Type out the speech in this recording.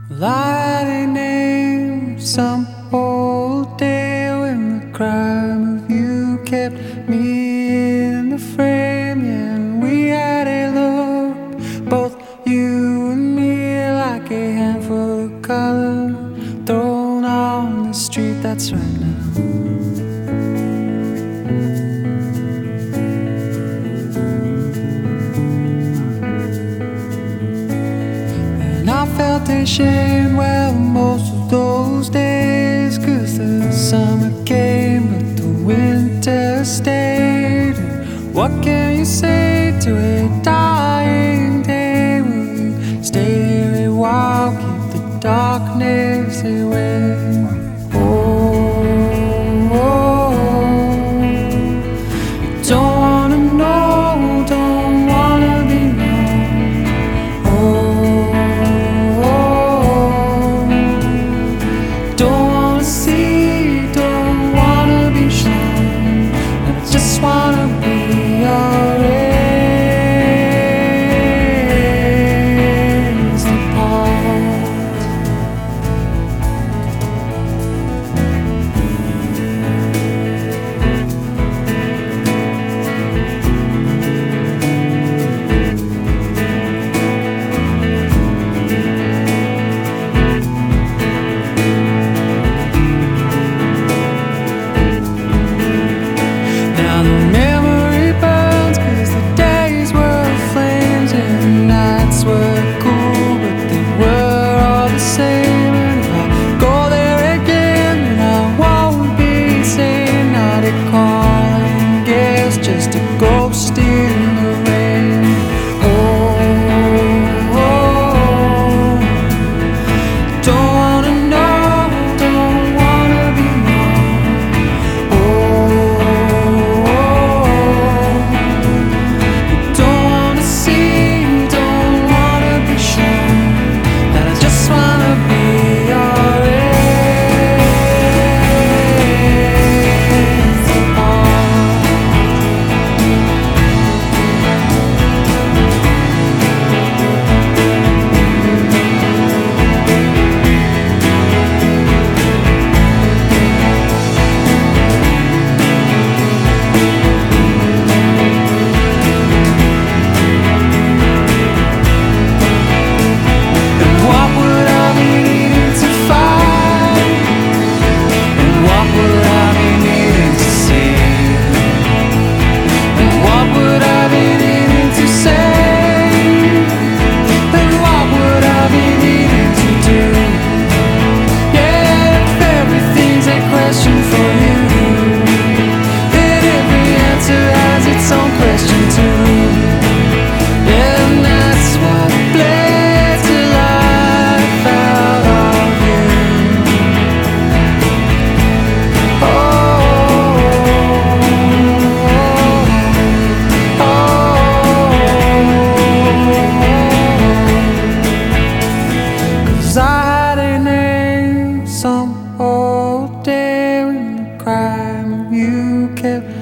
Lighting name some old day when the crime of you kept me in the frame. Yeah, and we had a look, both you and me, like a handful of color thrown on the street. That's right now. I felt ashamed, well, most of those days, 'cause the summer came but the winter stayed. And what can you say to a dying day? Will you stay here a while, keep the darkness away? You don't wanna know, don't wanna be known. Don't wanna see, don't wanna be shown. I just wanna be your raising part. Now the memory burns, 'cause the days were flames and the nights were cool, but they were all the same. And if I go there again, then I won't be saying not a calling guess, just a ghost in the rain. Don't wanna know, don't wanna be known. Don't wanna see, don't wanna be shown. That I just wanna be your raising part. And what would I be needing to fight? And what would I be needing to say? And what would I be needing to say? And what would I be needing to do? Yeah, if everything's a question for you, then every answer has its own question too. And that's what bled to life out of you. Cause I had a name some old day when the crime of you kept